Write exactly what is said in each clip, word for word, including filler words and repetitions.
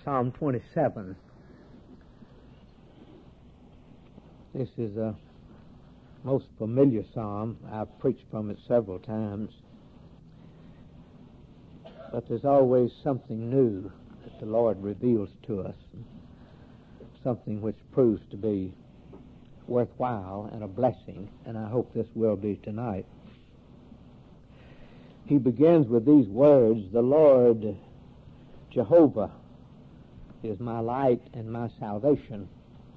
Psalm twenty-seven. This is a most familiar psalm. I've preached from it several times. But there's always something new that the Lord reveals to us, something which proves to be worthwhile and a blessing, and I hope this will be tonight. He begins with these words, "The Lord Jehovah is my light and my salvation."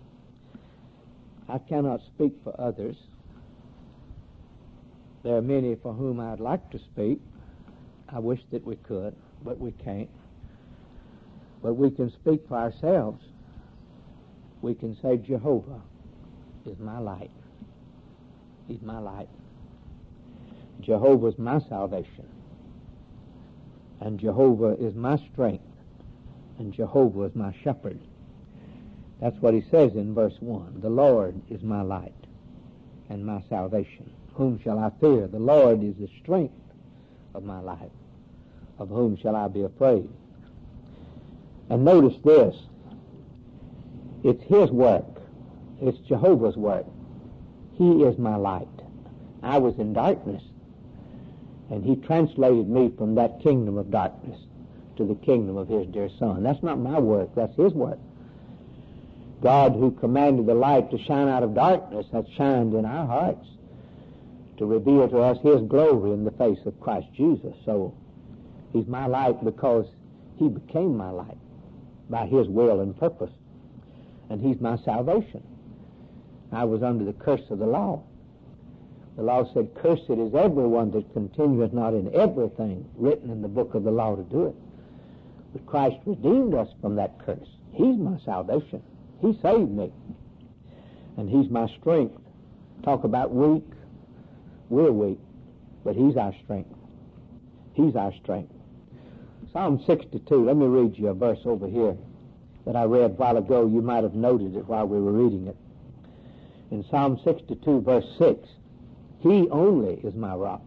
I cannot speak for others. There are many for whom I'd like to speak. I wish that we could, but we can't. But we can speak for ourselves. We can say, Jehovah is my light. He's my light. Jehovah is my salvation. And Jehovah is my strength. And Jehovah is my shepherd. That's what he says in verse one. The Lord is my light and my salvation. Whom shall I fear? The Lord is the strength of my life. Of whom shall I be afraid? And notice this. It's his work. It's Jehovah's work. He is my light. I was in darkness, and he translated me from that kingdom of darkness to the kingdom of his dear Son. That's not my work. That's his work. God, who commanded the light to shine out of darkness, has shined in our hearts to reveal to us his glory in the face of Christ Jesus. So he's my light because he became my light by his will and purpose. And he's my salvation. I was under the curse of the law. The law said, "Cursed is everyone that continueth not in everything written in the book of the law to do it." But Christ redeemed us from that curse. He's my salvation. He saved me. And he's my strength. Talk about weak. We're weak. But he's our strength. He's our strength. Psalm sixty-two. Let me read you a verse over here that I read a while ago. You might have noted it while we were reading it. In Psalm sixty-two, verse six, he only is my rock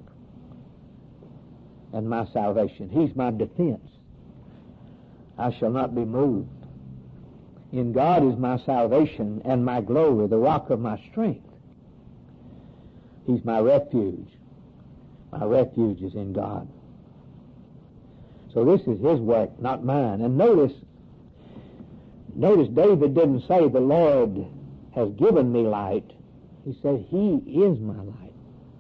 and my salvation. He's my defense. I shall not be moved. In God is my salvation and my glory, the rock of my strength. He's my refuge. My refuge is in God. So this is his work, not mine. And notice, notice David didn't say the Lord has given me light. He said he is my light.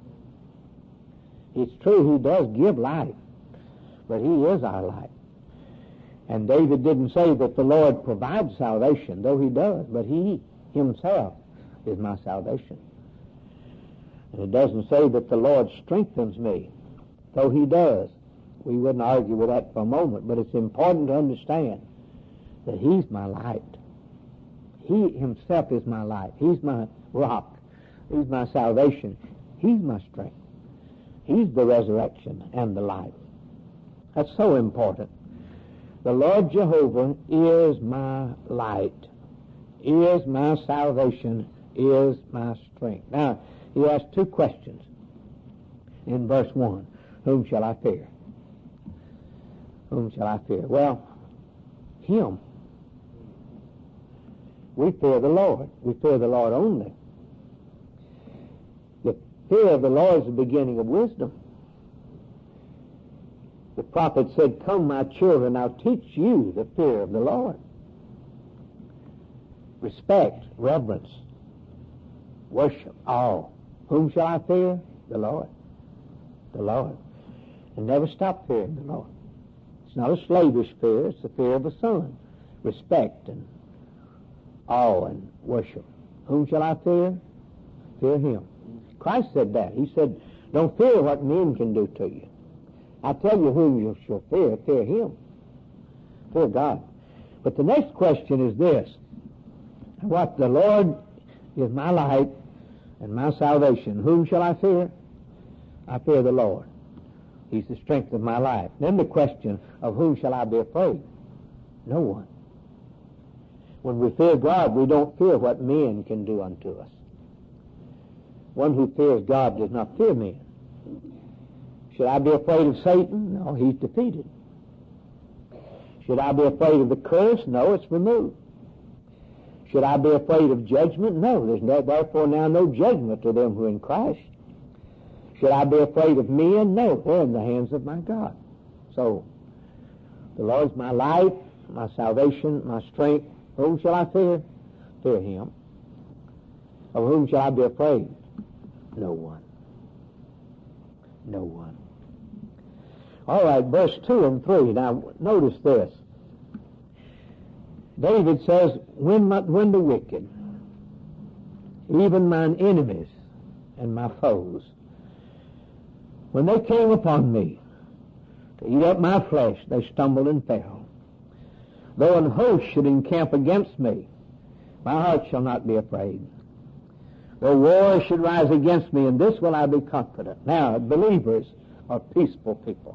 It's true, he does give light, but he is our light. And David didn't say that the Lord provides salvation, though he does, but he himself is my salvation. And it doesn't say that the Lord strengthens me, though he does. We wouldn't argue with that for a moment, but it's important to understand that he's my light. He himself is my light. He's my rock. He's my salvation. He's my strength. He's the resurrection and the life. That's so important. The Lord Jehovah is my light, is my salvation, is my strength. Now, he asks two questions in verse one. Whom shall I fear? Whom shall I fear? Well, him. We fear the Lord. We fear the Lord only. The fear of the Lord is the beginning of wisdom. The prophet said, "Come, my children, I'll teach you the fear of the Lord." Respect, reverence, worship, awe. Whom shall I fear? The Lord. The Lord. And never stop fearing the Lord. It's not a slavish fear, it's the fear of a son. Respect and awe and worship. Whom shall I fear? Fear him. Christ said that. He said, don't fear what men can do to you. I tell you whom you shall fear. Fear him. Fear God. But the next question is this. What? The Lord is my light and my salvation. Whom shall I fear? I fear the Lord. He's the strength of my life. Then the question of whom shall I be afraid? No one. When we fear God, we don't fear what men can do unto us. One who fears God does not fear men. Should I be afraid of Satan? No, he's defeated. Should I be afraid of the curse? No, it's removed. Should I be afraid of judgment? No, there's no, therefore now no judgment to them who are in Christ. Should I be afraid of men? No, they're in the hands of my God. So, the Lord's my life, my salvation, my strength. Whom shall I fear? Fear Him. Of whom shall I be afraid? No one. No one. All right, verse two and three. Now, notice this. David says, when, my, when the wicked, even mine enemies and my foes, when they came upon me to eat up my flesh, they stumbled and fell. Though an host should encamp against me, my heart shall not be afraid. Though war should rise against me, in this will I be confident. Now, believers are peaceful people.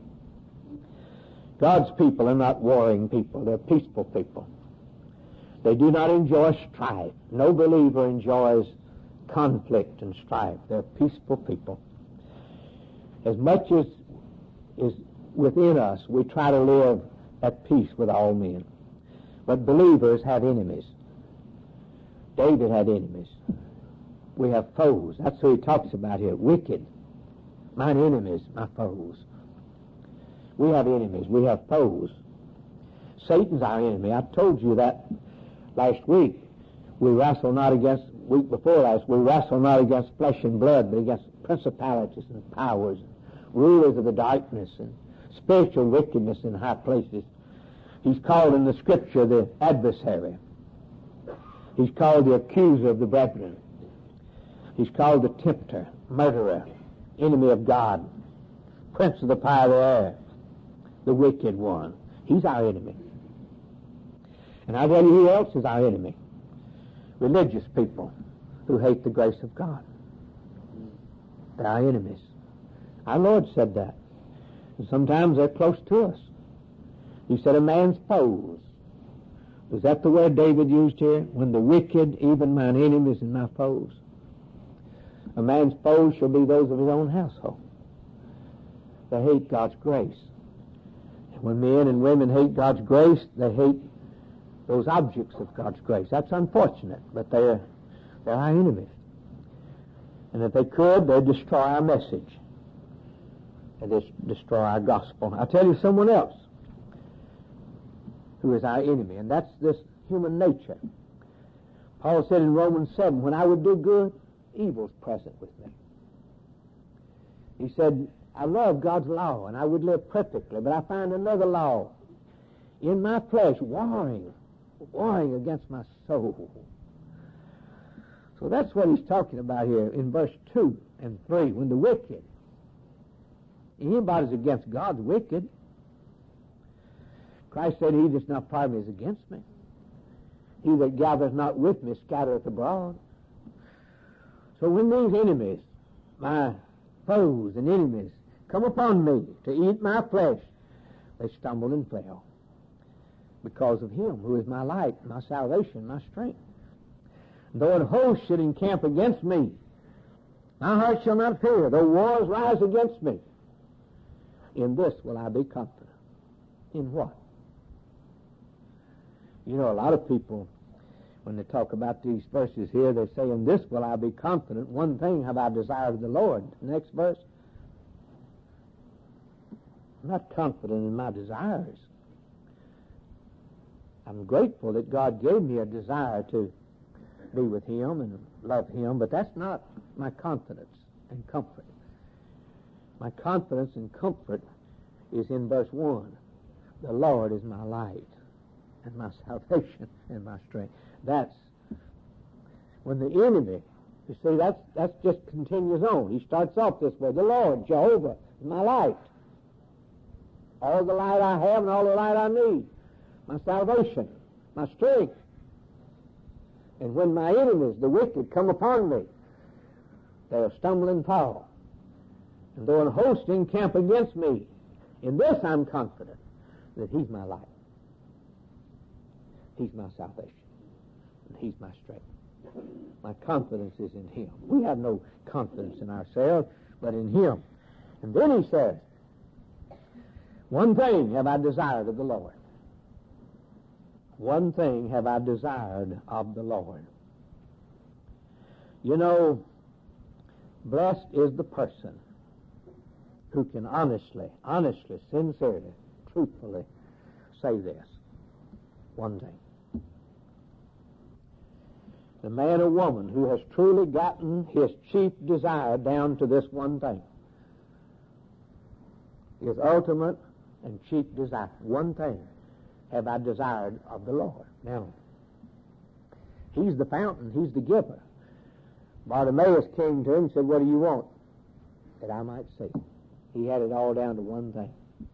God's people are not warring people. They're peaceful people. They do not enjoy strife. No believer enjoys conflict and strife. They're peaceful people. As much as is within us, we try to live at peace with all men. But believers have enemies. David had enemies. We have foes. That's who he talks about here. Wicked. Mine enemies, my foes. We have enemies. We have foes. Satan's our enemy. I told you that last week. We wrestle not against, week before last, we wrestle not against flesh and blood, but against principalities and powers, and rulers of the darkness, and spiritual wickedness in high places. He's called in the Scripture the adversary. He's called the accuser of the brethren. He's called the tempter, murderer, enemy of God, prince of the power of the air, the wicked one. He's our enemy. And I tell you, who else is our enemy? Religious people who hate the grace of God. They're our enemies. Our Lord said that. And sometimes they're close to us. He said a man's foes. Was that the word David used here? When the wicked, even mine enemies and my foes. A man's foes shall be those of his own household. They hate God's grace. And when men and women hate God's grace, they hate those objects of God's grace. That's unfortunate, but they're, they're our enemies. And if they could, they'd destroy our message. They'd just destroy our gospel. I'll tell you someone else who is our enemy, and that's this human nature. Paul said in Romans seven, when I would do good, evil's present with me. He said, I love God's law, and I would live perfectly, but I find another law in my flesh warring, warring against my soul. So that's what he's talking about here in verse two and three. When the wicked, anybody's against God's wicked. Christ said, he that's not part of me is against me. He that gathereth not with me scattereth abroad. So when these enemies, my foes and enemies, come upon me to eat my flesh, they stumbled and fell because of him who is my light, my salvation, my strength. Though an host should encamp against me, my heart shall not fear. Though wars rise against me, in this will I be confident. In what? You know, a lot of people, when they talk about these verses here, they say, in this will I be confident. One thing have I desired of the Lord. The next verse, I'm not confident in my desires. I'm grateful that God gave me a desire to be with him and love him, but that's not my confidence and comfort. My confidence and comfort is in verse one. The Lord is my light and my salvation and my strength. That's when the enemy, you see, that's that's just continues on. He starts off this way. The Lord, Jehovah, is my light. All the light I have and all the light I need. My salvation, my strength. And when my enemies, the wicked, come upon me, they'll stumble and fall. And though an host encamp against me, in this I'm confident that he's my light. He's my salvation. And he's my strength. My confidence is in him. We have no confidence in ourselves, but in him. And then he says, one thing have I desired of the Lord. One thing have I desired of the Lord. You know, blessed is the person who can honestly, honestly, sincerely, truthfully say this. One thing. The man or woman who has truly gotten his chief desire down to this one thing. His ultimate and chief desire. One thing have I desired of the Lord. Now, He's the fountain. He's the giver. Bartimaeus came to him and said, what do you want? That I might see. He had it all down to one thing.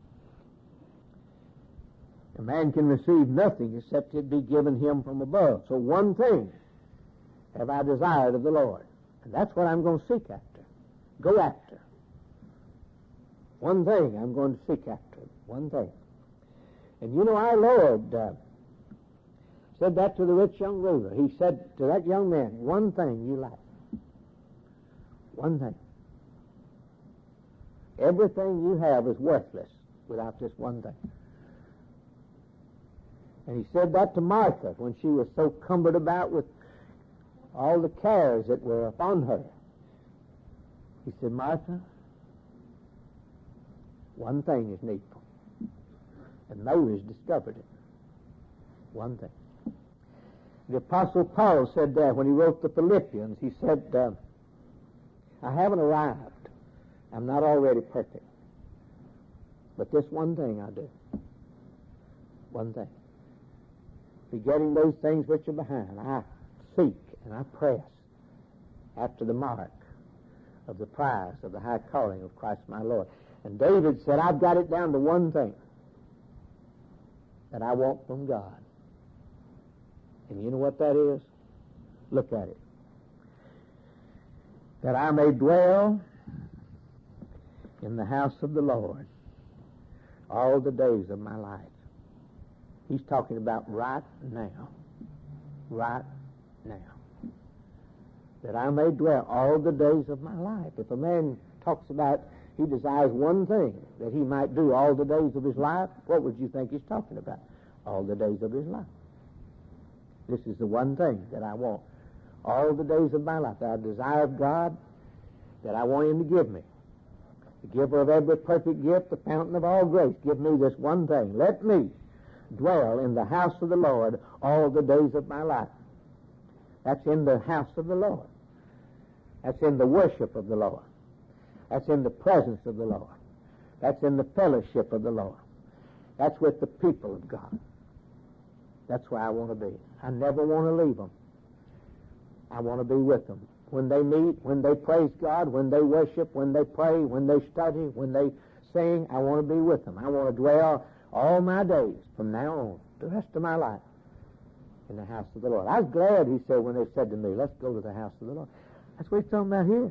A man can receive nothing except it be given him from above. So one thing have I desired of the Lord. And that's what I'm going to seek after. Go after. One thing I'm going to seek after. One thing. And you know, our Lord uh, said that to the rich young ruler. He said to that young man, one thing you lack. One thing. Everything you have is worthless without this one thing. And he said that to Martha when she was so cumbered about with all the cares that were upon her. He said, Martha, one thing is needful. And Moses discovered it. One thing. The Apostle Paul said that when he wrote the Philippians. He said, uh, I haven't arrived. I'm not already perfect. But this one thing I do. One thing. Forgetting those things which are behind, I seek and I press after the mark of the prize of the high calling of Christ my Lord. And David said, I've got it down to one thing that I want from God. And you know what that is? Look at it. That I may dwell in the house of the Lord all the days of my life. He's talking about right now. Right now. That I may dwell all the days of my life. If a man talks about he desires one thing that he might do all the days of his life, what would you think he's talking about? All the days of his life. This is the one thing that I want. All the days of my life. That I desire of God, that I want Him to give me. The giver of every perfect gift, the fountain of all grace. Give me this one thing. Let me dwell in the house of the Lord all the days of my life. That's in the house of the Lord. That's in the worship of the Lord. That's in the presence of the Lord. That's in the fellowship of the Lord. That's with the people of God. That's where I want to be. I never want to leave them. I want to be with them. When they meet, when they praise God, when they worship, when they pray, when they study, when they sing, I want to be with them. I want to dwell all my days from now on, the rest of my life, in the house of the Lord. I was glad, he said, when they said to me, let's go to the house of the Lord. That's what he's talking about here.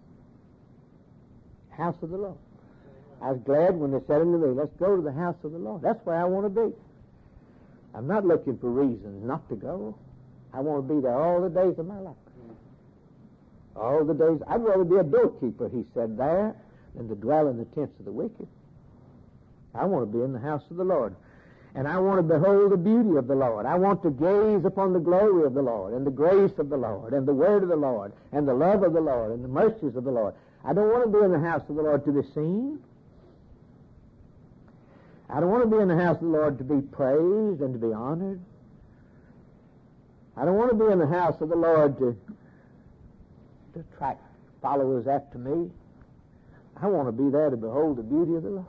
House of the Lord. I was glad when they said unto me, let's go to the house of the Lord. That's where I want to be. I'm not looking for reasons not to go. I want to be there all the days of my life. All the days. I'd rather be a doorkeeper, he said, there than to dwell in the tents of the wicked. I want to be in the house of the Lord. And I want to behold the beauty of the Lord. I want to gaze upon the glory of the Lord and the grace of the Lord and the word of the Lord and the love of the Lord and the mercies of the Lord. I don't want to be in the house of the Lord to be seen. I don't want to be in the house of the Lord to be praised and to be honored. I don't want to be in the house of the Lord to, to attract followers after me. I want to be there to behold the beauty of the Lord.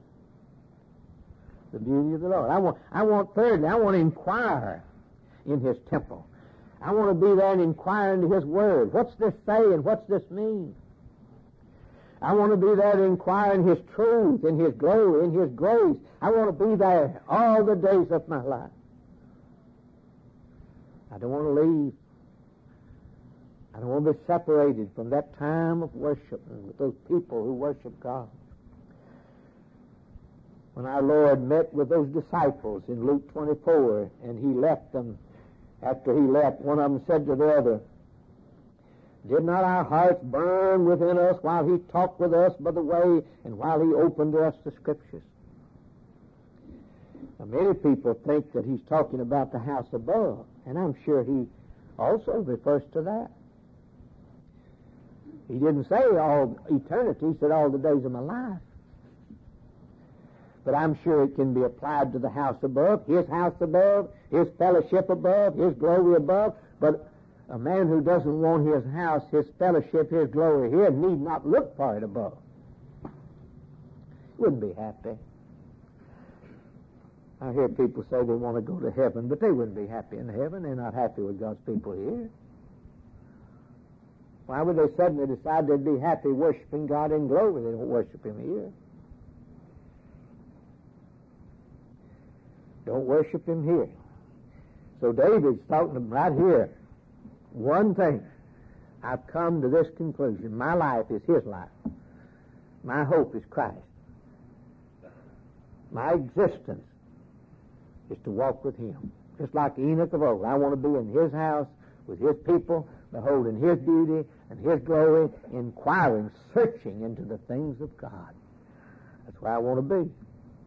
The beauty of the Lord. I want, I want thirdly, I want to inquire in His temple. I want to be there and inquire into His Word. What's this say and what's this mean? I want to be there to inquire in His truth, in His glory, in His grace. I want to be there all the days of my life. I don't want to leave. I don't want to be separated from that time of worship and with those people who worship God. When our Lord met with those disciples in Luke twenty-four, and He left them, after He left, one of them said to the other, did not our hearts burn within us while He talked with us by the way and while He opened to us the Scriptures? The Many people think that he's talking about the house above, and I'm sure he also refers to that. He didn't say all eternity, he said all the days of my life. But I'm sure it can be applied to the house above, his house above, his fellowship above, his glory above. But a man who doesn't want his house, his fellowship, his glory here need not look for it above. Wouldn't be happy. I hear people say they want to go to heaven, but they wouldn't be happy in heaven. They're not happy with God's people here. Why would they suddenly decide they'd be happy worshiping God in glory? They don't worship Him here. Don't worship Him here. So David's talking right here. One thing. I've come to this conclusion. My life is His life. My hope is Christ. My existence is to walk with Him. Just like Enoch of old. I want to be in His house with His people, beholding His beauty and His glory, inquiring, searching into the things of God. That's where I want to be.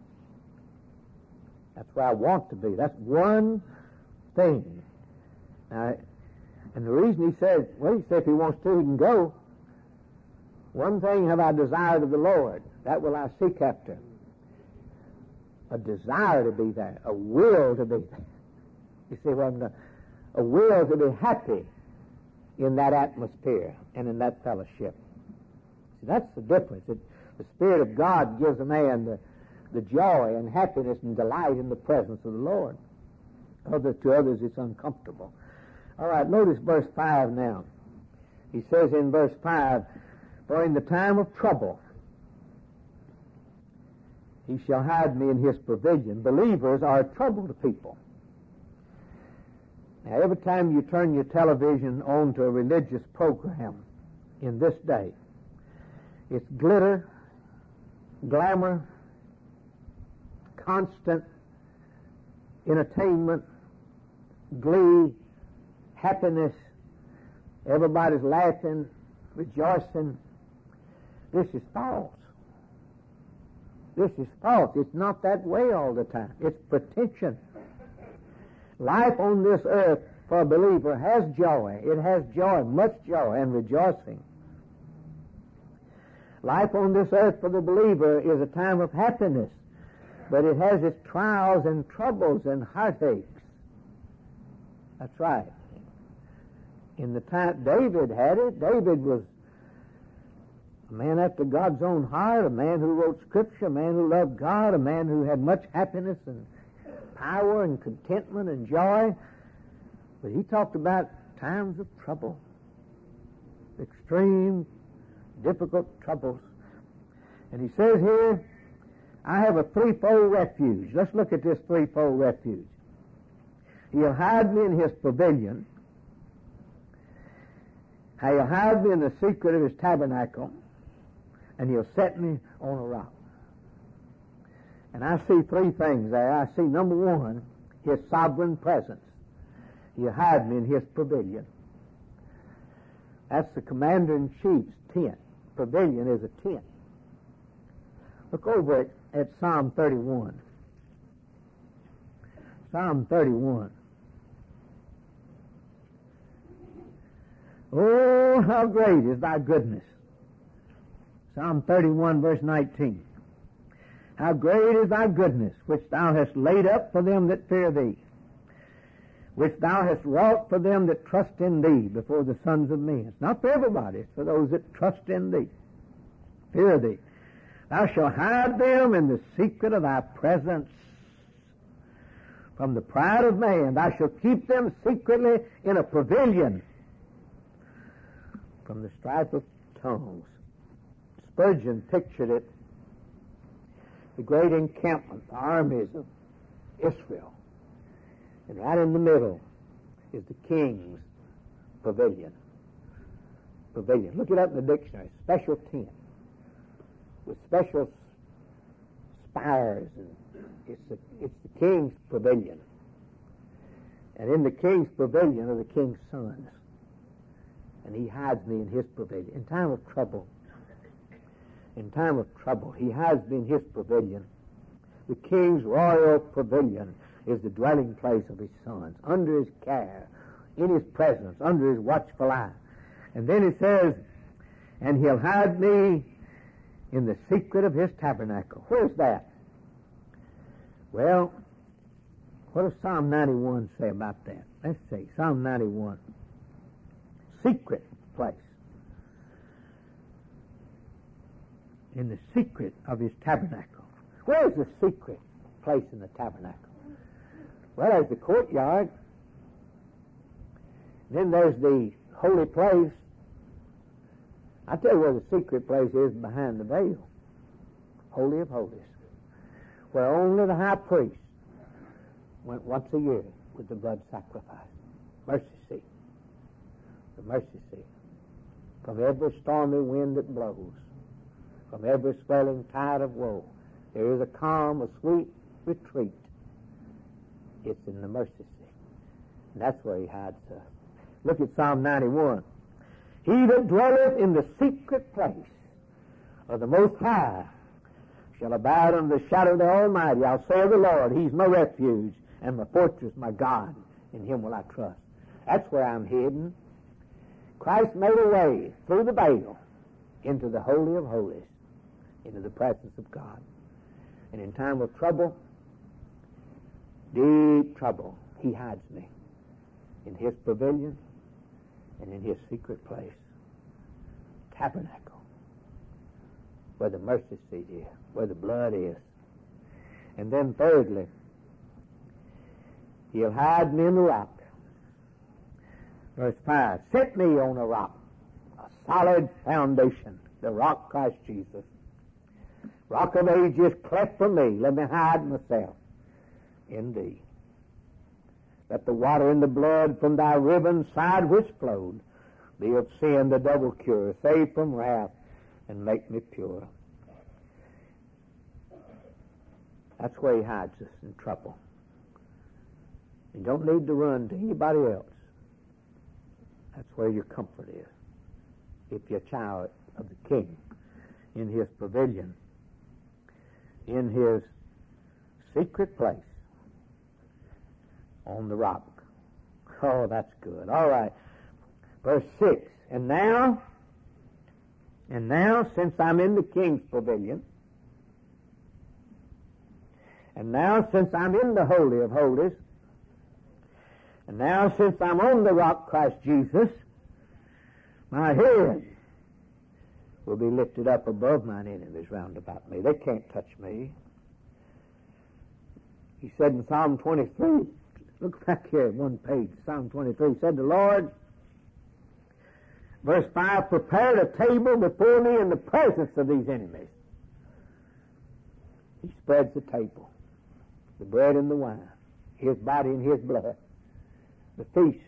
That's where I want to be. That's one thing. Now, and the reason he says, well, he said if he wants to, he can go. One thing have I desired of the Lord, that will I seek after. A desire to be there, a will to be there. You see what I'm doing? A will to be happy in that atmosphere and in that fellowship. See, that's the difference. It, the Spirit of God gives a man the, the joy and happiness and delight in the presence of the Lord. Other to others, it's uncomfortable. All right, notice verse five now. He says in verse five, for in the time of trouble, He shall hide me in His pavilion. Believers are a trouble to people. Now, every time you turn your television on to a religious program in this day, it's glitter, glamour, constant entertainment, glee, happiness. Everybody's laughing, rejoicing. This is false. This is false. It's not that way all the time. It's pretension. Life on this earth for a believer has joy. It has joy, much joy and rejoicing. Life on this earth for the believer is a time of happiness, but it has its trials and troubles and heartaches. That's right. In the time David had it, David was a man after God's own heart, a man who wrote Scripture, a man who loved God, a man who had much happiness and power and contentment and joy. But he talked about times of trouble, extreme, difficult troubles. And he says here, I have a threefold refuge. Let's look at this threefold refuge. He'll hide me in His pavilion. He'll hide me in the secret of His tabernacle. And He'll set me on a rock. And I see three things there. I see, number one, His sovereign presence. He'll hide me in His pavilion. That's the commander-in-chief's tent. Pavilion is a tent. Look over at, at Psalm thirty-one. Psalm thirty-one. Oh, how great is Thy goodness. Psalm thirty-one, verse nineteen. How great is Thy goodness, which Thou hast laid up for them that fear Thee, which Thou hast wrought for them that trust in Thee before the sons of men. It's not for everybody, it's for those that trust in Thee, fear Thee. Thou shalt hide them in the secret of Thy presence from the pride of man. Thou shalt keep them secretly in a pavilion from the strife of tongues. Spurgeon pictured it, the great encampment, the armies of Israel. And right in the middle is the king's pavilion. Pavilion. Look it up in the dictionary. Special tent with special spires. And it's the, it's the king's pavilion. And in the king's pavilion are the king's sons. And He hides me in His pavilion. In time of trouble, in time of trouble, He hides me in His pavilion. The king's royal pavilion is the dwelling place of his sons, under his care, in his presence, under his watchful eye. And then it says, and he'll hide me in the secret of his tabernacle. Where's that? Well, what does Psalm ninety-one say about that? Let's see, Psalm ninety-one. Secret place. In the secret of his tabernacle. Where's the secret place in the tabernacle? Well, there's the courtyard. Then there's the holy place. I tell you where the secret place is, behind the veil. Holy of Holies. Where only the high priest went once a year with the blood sacrifice. Mercy seat. The mercy seat. From every stormy wind that blows, from every swelling tide of woe, there is a calm, a sweet retreat. It's in the mercy seat. And that's where he hides us. Look at Psalm ninety-one. He that dwelleth in the secret place of the Most High shall abide under the shadow of the Almighty. I'll say of the Lord, He's my refuge and my fortress, my God. In Him will I trust. That's where I'm hidden. Christ made a way through the veil into the Holy of Holies, into the presence of God. And in time of trouble, deep trouble, He hides me in His pavilion and in His secret place. Tabernacle, where the mercy seat is, where the blood is. And then thirdly, He'll hide me in the rock. Verse five, set me on a rock, a solid foundation, the rock Christ Jesus. Rock of ages, cleft for me, let me hide myself in Thee. Let the water and the blood from Thy riven side which flowed be of sin the double cure, save from wrath and make me pure. That's where He hides us in trouble. You don't need to run to anybody else. That's where your comfort is. If you're a child of the King, in His pavilion, in His secret place, on the rock. Oh, that's good. All right. Verse six. And now, and now, since I'm in the King's pavilion, and now, since I'm in the Holy of Holies, and now, since I'm on the rock, Christ Jesus, my head will be lifted up above mine enemies round about me. They can't touch me. He said in Psalm twenty-three, look back here, one page, Psalm twenty-three, said the Lord, verse five, prepared a table before me in the presence of these enemies. He spreads the table, the bread and the wine, His body and His blood. The feast,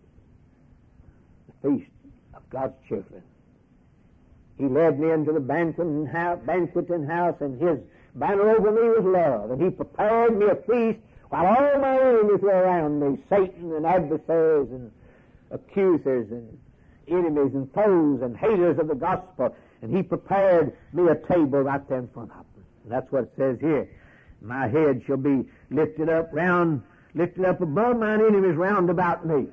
the feast of God's children. He led me into the banqueting house, banqueting house, and His banner over me was love. And He prepared me a feast while all my enemies were around me, Satan and adversaries and accusers and enemies and foes and haters of the gospel. And He prepared me a table right there in front of them. And that's what it says here. My head shall be lifted up round lifted up above mine enemies round about me.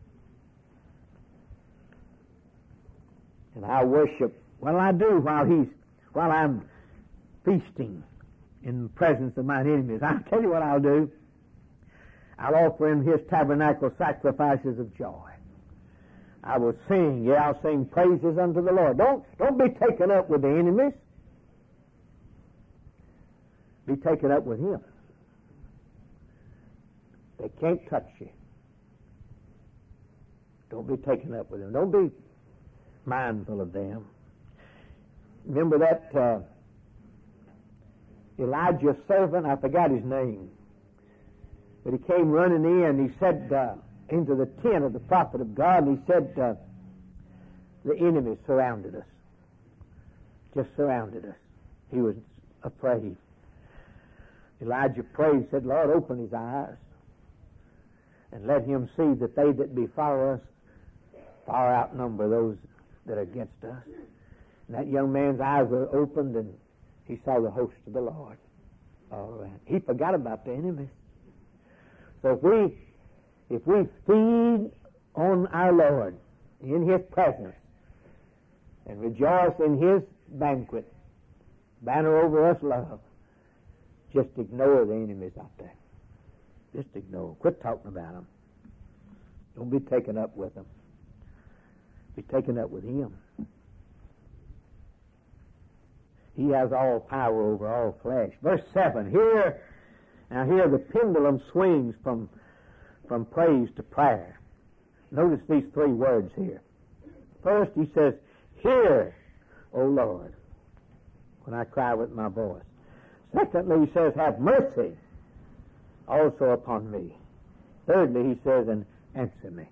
And I worship, well, I do while he's, while I'm feasting in the presence of mine enemies. I'll tell you what I'll do. I'll offer in His tabernacle sacrifices of joy. I will sing, yeah, I'll sing praises unto the Lord. Don't, don't be taken up with the enemies. Be taken up with Him. They can't touch you. Don't be taken up with them. Don't be mindful of them. Remember that uh, Elijah's servant, I forgot his name, but he came running in, he said uh, into the tent of the prophet of God, and he said, uh, the enemy surrounded us. Just surrounded us. He was afraid. Elijah prayed, said, Lord, open his eyes, and let him see that they that be for us far outnumber those that are against us. And that young man's eyes were opened, and he saw the host of the Lord. All right. He forgot about the enemies. So if we, if we feed on our Lord in His presence and rejoice in His banquet, banner over us love, just ignore the enemies out there. Just ignore them. Quit talking about them. Don't be taken up with them. Be taken up with Him. He has all power over all flesh. Verse seven, here, now here the pendulum swings from, from praise to prayer. Notice these three words here. First, he says, hear, O Lord, when I cry with my voice. Secondly, he says, have mercy also upon me. Thirdly, he says, and answer me.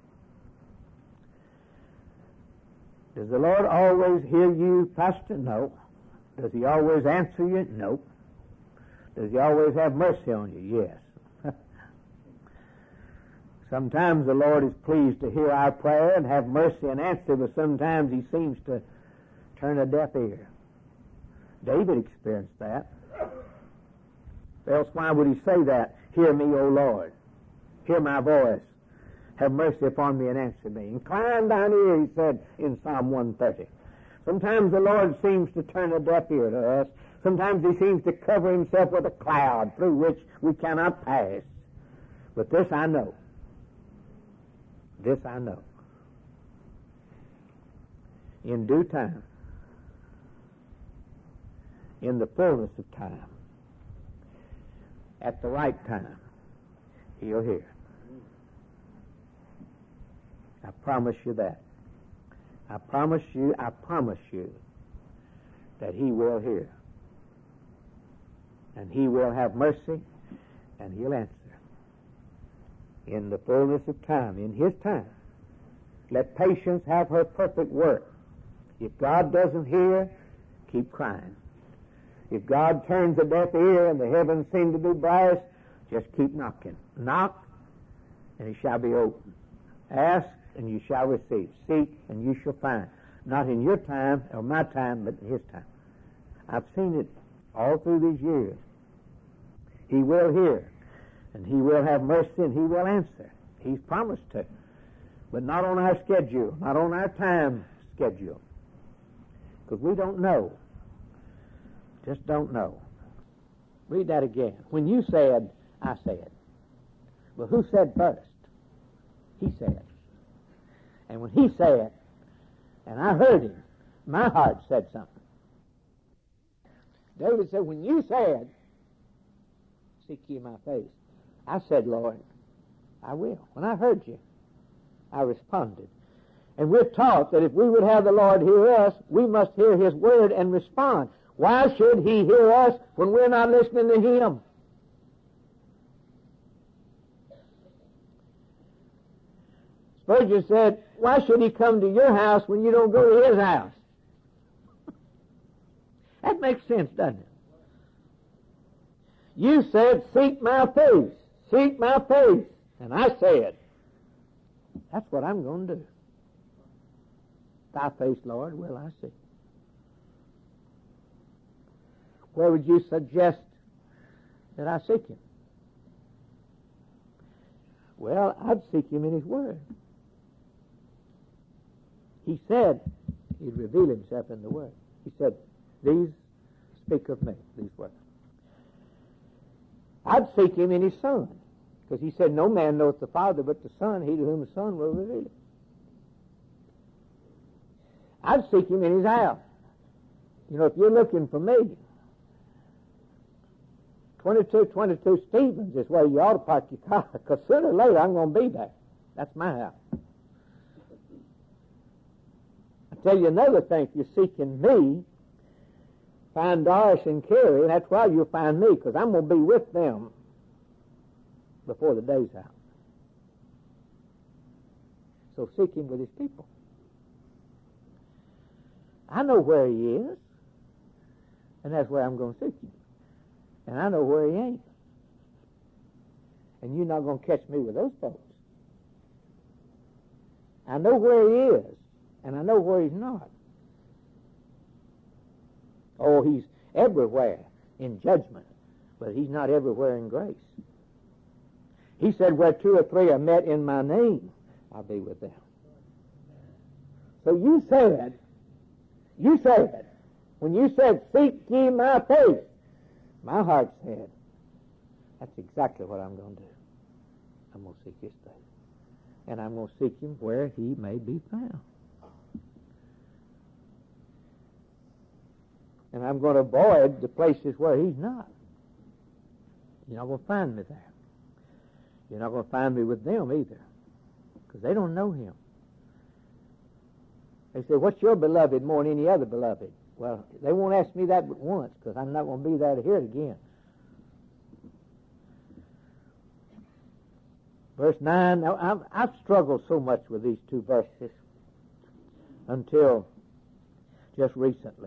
Does the Lord always hear you, Pastor? No. Does He always answer you? No. Does He always have mercy on you? Yes. Sometimes the Lord is pleased to hear our prayer and have mercy and answer, but sometimes He seems to turn a deaf ear. David experienced that. Else why would he say that? Hear me, O Lord. Hear my voice. Have mercy upon me and answer me. Incline thine ear, he said in Psalm one thirty. Sometimes the Lord seems to turn a deaf ear to us. Sometimes He seems to cover Himself with a cloud through which we cannot pass. But this I know. This I know. In due time, in the fullness of time, at the right time, He'll hear. I promise you that. I promise you, I promise you that He will hear. And He will have mercy, and He'll answer. In the fullness of time, in His time. Let patience have her perfect work. If God doesn't hear, keep crying. If God turns a deaf ear and the heavens seem to be brass, just keep knocking. Knock, and it shall be opened. Ask, and you shall receive. Seek, and you shall find. Not in your time or my time, but in His time. I've seen it all through these years. He will hear, and He will have mercy, and He will answer. He's promised to. But not on our schedule, not on our time schedule. Because we don't know. Just don't know. Read that again. When you said, I said. Well, who said first? He said. And when He said, and I heard Him, my heart said something. David said, when you said, seek ye my face, I said, Lord, I will. When I heard you, I responded. And we're taught that if we would have the Lord hear us, we must hear His word and respond. Why should He hear us when we're not listening to Him? Spurgeon said, why should He come to your house when you don't go to His house? That makes sense, doesn't it? You said, seek my face, seek my face. And I said, that's what I'm going to do. Thy face, Lord, will I see. Where would you suggest that I seek Him? Well, I'd seek Him in His Word. He said He'd reveal Himself in the Word. He said, these speak of me, these words. I'd seek Him in His Son, because He said, no man knoweth the Father but the Son, he to whom the Son will reveal it. I'd seek Him in His house. You know, if you're looking for me, twenty-two twenty-two Stevens is where you ought to park your car, because sooner or later I'm going to be there. That's my house. I'll tell you another thing. If you're seeking me, find Doris and Carrie. That's why you'll find me, because I'm going to be with them before the day's out. So seek Him with His people. I know where He is, and that's where I'm going to seek Him. And I know where He ain't. And you're not going to catch me with those folks. I know where He is, and I know where He's not. Oh, He's everywhere in judgment. But he's not everywhere in grace. He said, where two or three are met in my name, I'll be with them. So you said, you said, when you said, seek ye my face, my heart said, that's exactly what I'm going to do. I'm going to seek his face. And I'm going to seek him where he may be found. And I'm going to avoid the places where he's not. You're not going to find me there. You're not going to find me with them either, because they don't know him. They say, what's your beloved more than any other beloved? Well, they won't ask me that but once, because I'm not going to be there to hear it again. Verse nine, now I've, I've struggled so much with these two verses until just recently.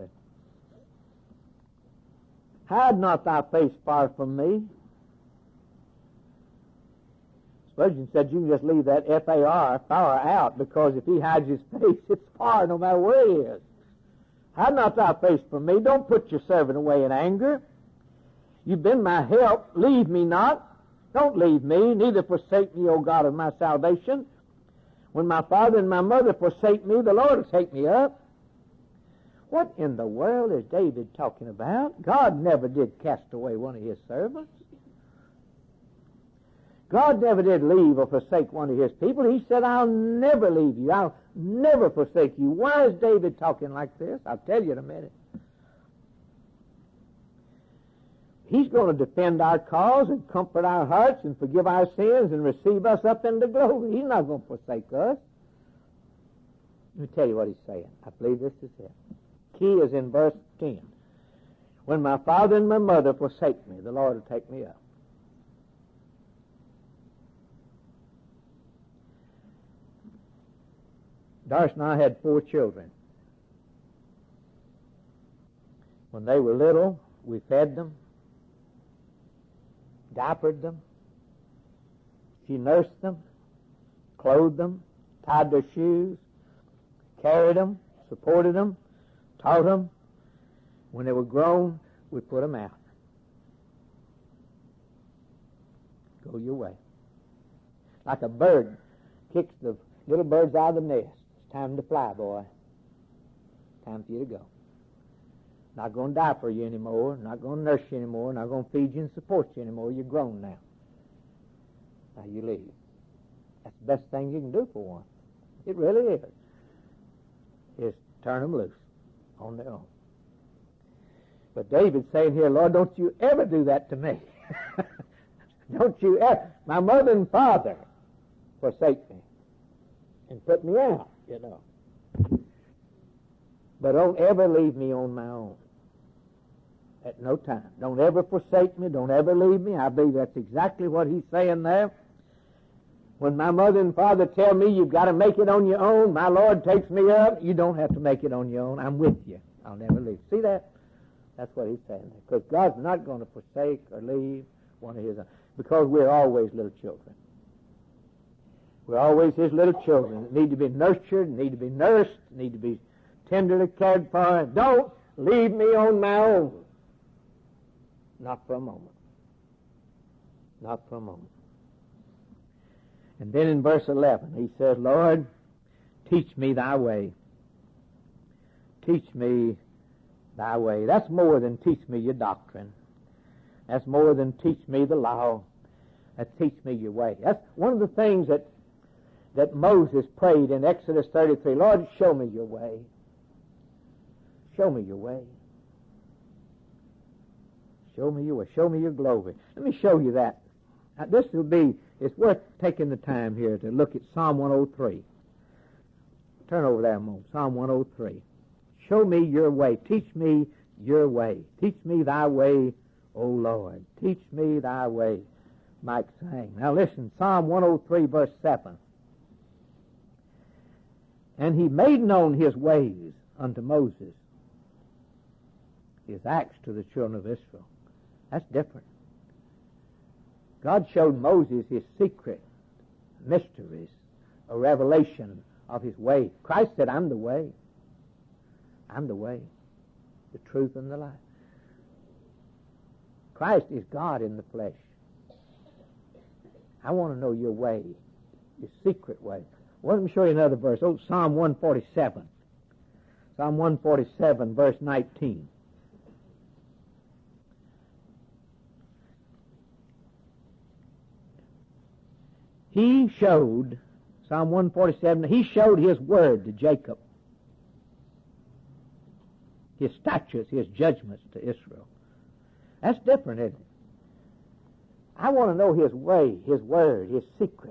Hide not thy face far from me. Spurgeon said you can just leave that F A R, far, out, because if he hides his face, it's far no matter where he is. Hide not thy face from me. Don't put your servant away in anger. You've been my help. Leave me not. Don't leave me, neither forsake me, O God of my salvation. When my father and my mother forsake me, the Lord will take me up. What in the world is David talking about? God never did cast away one of his servants. God never did leave or forsake one of his people. He said, I'll never leave you. I'll never forsake you. Why is David talking like this? I'll tell you in a minute. He's going to defend our cause and comfort our hearts and forgive our sins and receive us up into glory. He's not going to forsake us. Let me tell you what he's saying. I believe this is it. Key is in verse ten. When my father and my mother forsake me, the Lord will take me up. Doris and I had four children. When they were little, we fed them, diapered them. She nursed them, clothed them, tied their shoes, carried them, supported them, taught them. When they were grown, we put them out. Go your way. Like a bird kicks the little birds out of the nest. It's time to fly, boy. Time for you to go. Not going to diaper you anymore. Not going to nurse you anymore. Not going to feed you and support you anymore. You're grown now. Now you leave. That's the best thing you can do for one. It really is. Is turn them loose on their own. But David's saying here, Lord, don't you ever do that to me. Don't you ever. My mother and father forsake me and put me out, you know. But don't ever leave me on my own. At no time. Don't ever forsake me. Don't ever leave me. I believe that's exactly what he's saying there. When my mother and father tell me you've got to make it on your own, my Lord takes me up. You don't have to make it on your own. I'm with you. I'll never leave. See that? That's what he's saying there. Because God's not going to forsake or leave one of his own. Because we're always little children. We're always his little children that need to be nurtured, need to be nursed, need to be tenderly cared for. Don't leave me on my own. Not for a moment. Not for a moment. And then in verse eleven, he says, Lord, teach me thy way. Teach me thy way. That's more than teach me your doctrine. That's more than teach me the law. That's teach me your way. That's one of the things that that Moses prayed in Exodus thirty-three. Lord, show me your way. Show me your way. Show me your way. Show me your glory. Let me show you that. Now, this will be, it's worth taking the time here to look at Psalm one oh three. Turn over there a moment. Psalm one oh three. Show me your way. Teach me your way. Teach me thy way, O Lord. Teach me thy way. Mike sang. Now listen, Psalm one oh three, verse seven. And he made known his ways unto Moses, his acts to the children of Israel. That's different. God showed Moses his secret mysteries, a revelation of his way. Christ said, I'm the way. I'm the way, the truth, and the life. Christ is God in the flesh. I want to know your way, your secret way. Well, let me show you another verse. Oh, Psalm one forty-seven. Psalm one forty-seven, verse nineteen. He showed, Psalm one forty-seven, he showed his word to Jacob, his statutes, his judgments to Israel. That's different, isn't it? I want to know his way, his word, his secrets.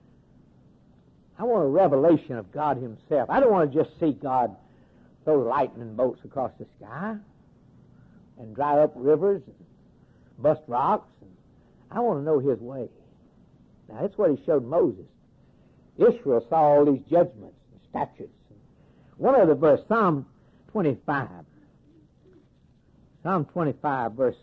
I want a revelation of God himself. I don't want to just see God throw lightning bolts across the sky and dry up rivers and bust rocks. I want to know his way. Now, that's what he showed Moses. Israel saw all these judgments and statutes. One other verse, Psalm twenty-five. Psalm twenty-five, verse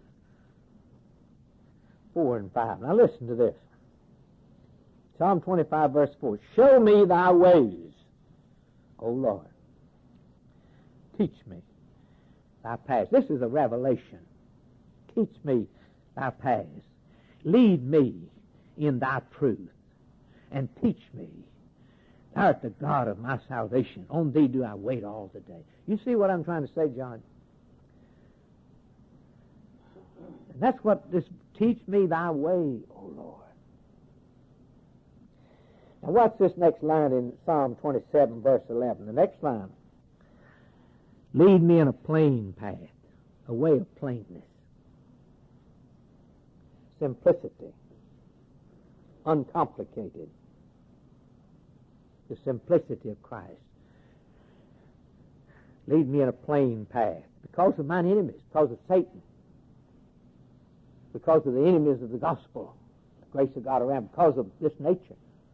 four and five. Now listen to this. Psalm twenty-five, verse four. Show me thy ways, O Lord. Teach me thy paths. This is a revelation. Teach me thy paths. Lead me in thy truth, and teach me. Thou art the God of my salvation. On thee do I wait all the day. You see what I'm trying to say, John? And that's what this, teach me thy way, O Lord. Now watch this next line in Psalm twenty-seven, verse eleven. The next line. Lead me in a plain path, a way of plainness, simplicity, uncomplicated, the simplicity of Christ. Lead me in a plain path because of mine enemies, because of Satan, because of the enemies of the gospel, the grace of God around, because of this nature.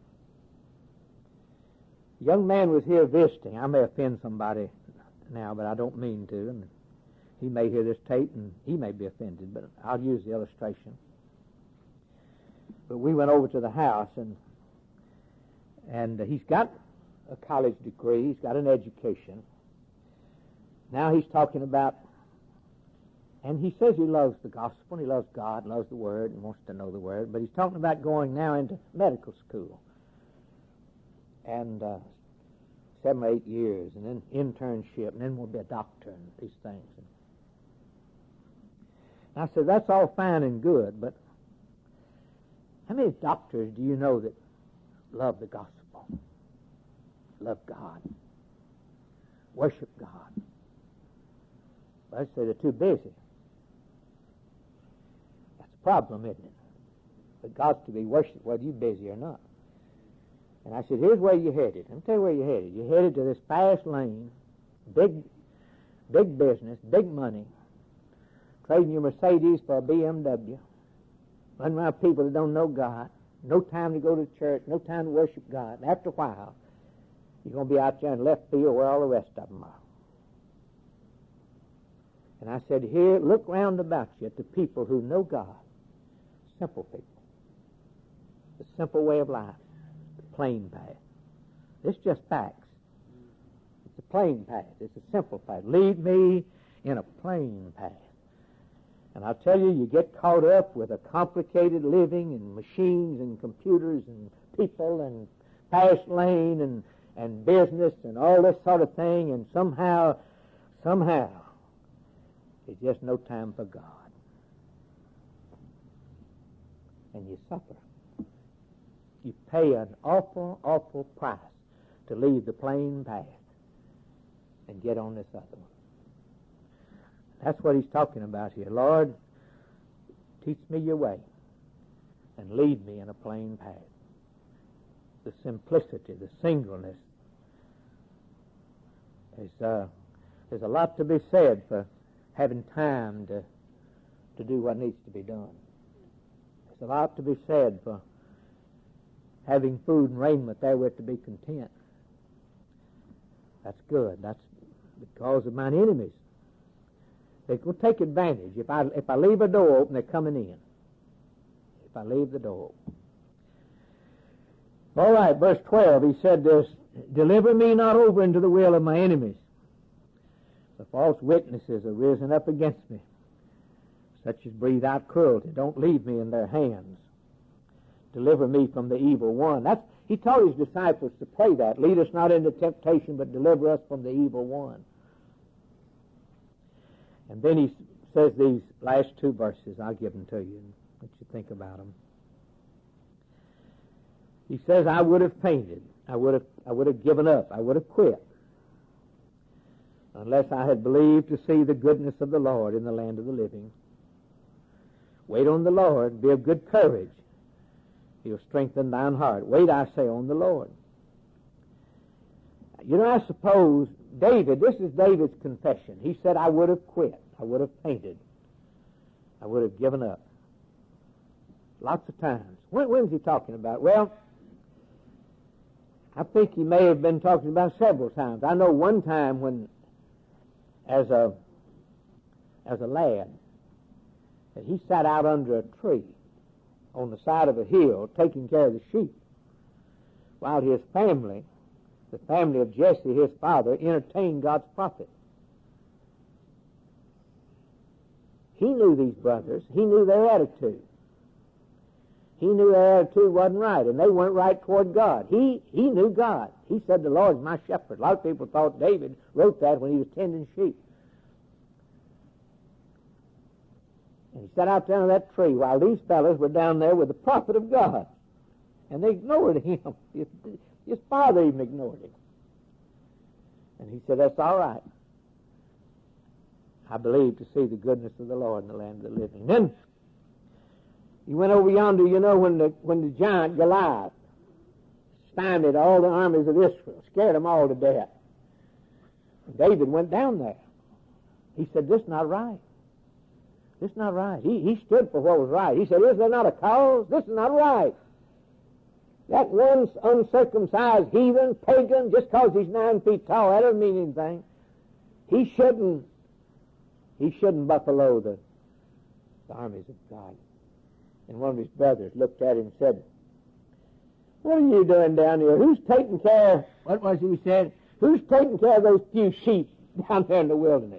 A young man was here visiting. I may offend somebody now, but I don't mean to. And he may hear this tape and he may be offended, but I'll use the illustration. But we went over to the house, and and he's got a college degree. He's got an education. Now he's talking about, and he says he loves the gospel, he loves God, loves the Word, and wants to know the Word, but he's talking about going now into medical school. And uh, seven or eight years, and then internship, and then we'll be a doctor and these things. And I said, that's all fine and good, but how many doctors do you know that love the gospel, love God, worship God? Well, I say they're too busy. That's a problem, isn't it? But God's to be worshipped whether you're busy or not. And I said, here's where you're headed. Let me tell you where you're headed. You're headed to this fast lane, big, big business, big money, trading your Mercedes for a B M W, running around people that don't know God, no time to go to church, no time to worship God. And after a while, you're going to be out there in left field where all the rest of them are. And I said, here, look round about you at the people who know God, simple people, the simple way of life. Plain path. It's just facts. It's a plain path. It's a simple path. Lead me in a plain path. And I'll tell you, you get caught up with a complicated living and machines and computers and people and fast lane and, and business and all this sort of thing, and somehow, somehow, there's just no time for God. And you suffer. You pay an awful, awful price to leave the plain path and get on this other one. That's what he's talking about here. Lord, teach me your way and lead me in a plain path. The simplicity, the singleness. There's, uh, there's a lot to be said for having time to, to do what needs to be done. There's a lot to be said for having food and raiment therewith to be content. That's good. That's because of mine enemies. They will take advantage. If I if I leave a door open, they're coming in. If I leave the door open. All right, verse twelve, he said this, deliver me not over into the will of my enemies. The false witnesses are risen up against me. such as breathe out cruelty. Don't leave me in their hands. Deliver me from the evil one. That's, he taught his disciples to pray that. Lead us not into temptation, but deliver us from the evil one. And then he says these last two verses. I'll give them to you and let you think about them. He says, I would have fainted. I would have, I would have given up. I would have quit unless I had believed to see the goodness of the Lord in the land of the living. Wait on the Lord. Be of good courage. He'll strengthen thine heart. Wait, I say, on the Lord. You know, I suppose David, this is David's confession. He said, I would have quit. I would have fainted. I would have given up. Lots of times. When, when's he talking about? Well, I think he may have been talking about several times. I know one time when, as a, as a lad, that he sat out under a tree on the side of a hill taking care of the sheep while his family, the family of Jesse, his father, entertained God's prophet. He knew these brothers. He knew their attitude. He knew their attitude wasn't right, and they weren't right toward God. He he knew God. He said, the Lord's my shepherd. A lot of people thought David wrote that when he was tending sheep. And he sat out there under that tree while these fellows were down there with the prophet of God. And they ignored him. His, his father even ignored him. And he said, that's all right. I believe to see the goodness of the Lord in the land of the living. Then he went over yonder, you know, when the when the giant Goliath stymied all the armies of Israel, scared them all to death. And David went down there. He said, this is not right. This is not right. He, he stood for what was right. He said, is there not a cause? This is not right. That one uncircumcised heathen, pagan, just because he's nine feet tall, that doesn't mean anything. He shouldn't, he shouldn't buffalo the, the armies of God. And one of his brothers looked at him and said, what are you doing down here? Who's taking care, what was it he said? Who's taking care of those few sheep down there in the wilderness?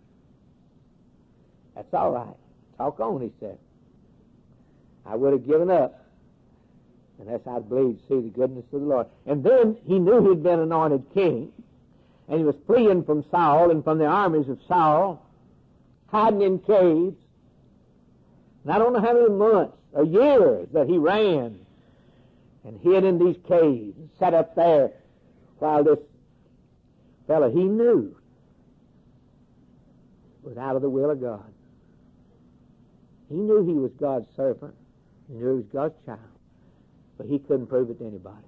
That's all right. Talk on, he said. I would have given up unless I'd believed to see the goodness of the Lord. And then he knew he'd been anointed king, and he was fleeing from Saul and from the armies of Saul, hiding in caves. And I don't know how many months or years that he ran and hid in these caves and sat up there while this fellow he knew was out of the will of God. He knew he was God's servant. He knew he was God's child. But he couldn't prove it to anybody.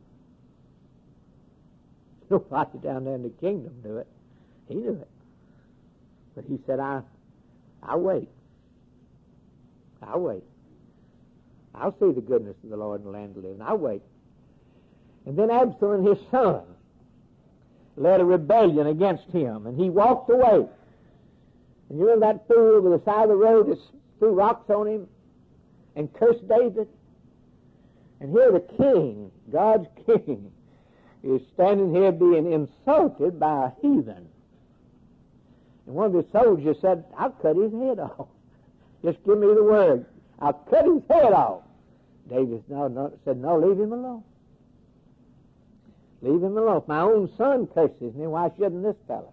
Nobody down there in the kingdom knew it. He knew it. But he said, I, I'll wait. I'll wait. I'll see the goodness of the Lord in the land of the living. I'll wait. And then Absalom, his son, led a rebellion against him, and he walked away. And you know that fool over the side of the road that threw rocks on him and cursed David? And here the king, God's king, is standing here being insulted by a heathen. And one of the soldiers said, I'll cut his head off. Just give me the word. I'll cut his head off. David no, no, said, no, leave him alone. Leave him alone. If my own son curses me, why shouldn't this fellow?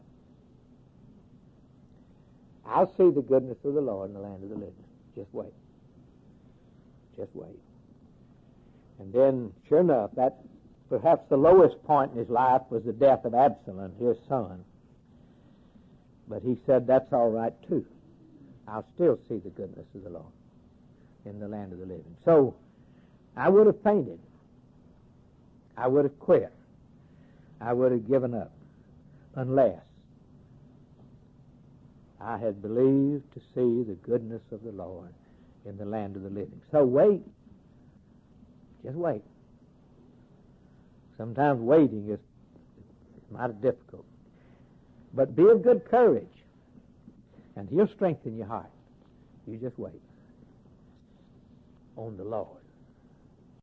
I'll see the goodness of the Lord in the land of the living. Just wait. Just wait. And then, sure enough, that perhaps the lowest point in his life was the death of Absalom, his son. But he said, that's all right, too. I'll still see the goodness of the Lord in the land of the living. So, I would have fainted. I would have quit. I would have given up unless I had believed to see the goodness of the Lord in the land of the living. So wait. Just wait. Sometimes waiting is mighty difficult. But be of good courage, and he'll strengthen your heart. You just wait on the Lord.